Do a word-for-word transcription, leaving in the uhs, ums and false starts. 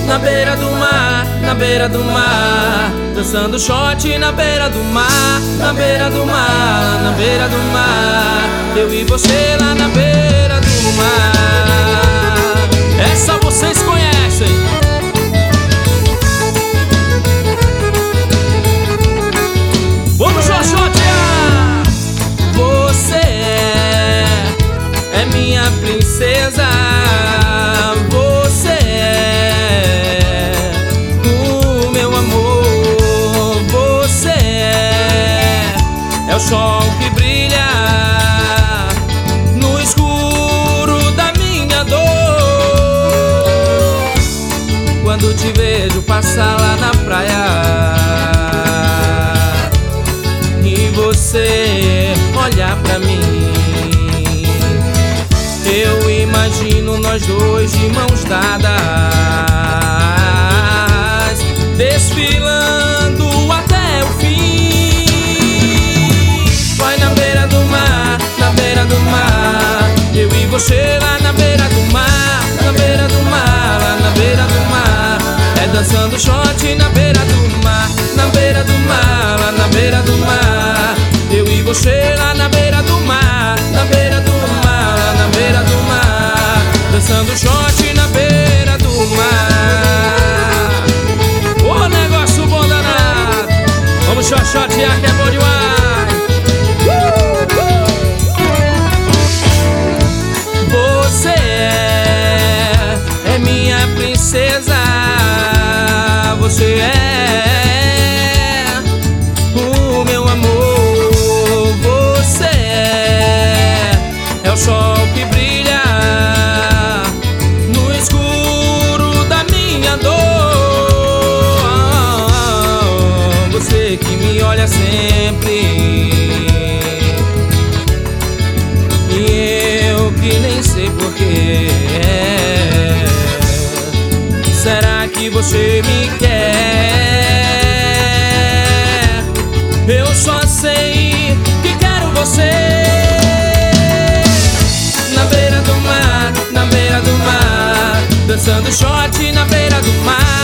na beira do mar, na beira do mar, dançando shot na beira do mar, na beira do mar, na beira do mar, eu e você lá na beira do mar. Essa vocês conhecem. Vamos xoxotear! Você é, é minha princesa. Você é o meu amor. Você é, é o sol que brilha no escuro da minha dor. Quando te vejo passar lá na praia e você olhar pra mim, eu imagino nós dois de mãos dadas, desfilando até o fim. Vai na beira do mar, na beira do mar, eu e você lá na beira do mar, na beira do mar, lá na beira do mar, é dançando shot na beira do mar, na beira do mar, lá na beira do mar, eu e você lá na beira do mar, na beira do mar, lá na beira do mar, dançando shot na beira do mar. Ô, negócio bom danado, vamos xoxotear que é bom demais. uh, uh. Você é, é minha princesa. Você é o meu amor. Você é, é o sol que brilha no escuro da minha dor. Você que me olha sempre e eu que nem sei porquê. Será que você me quer? Eu só sei que quero você. Na beira do mar, na beira do mar, dançando shot na beira do mar.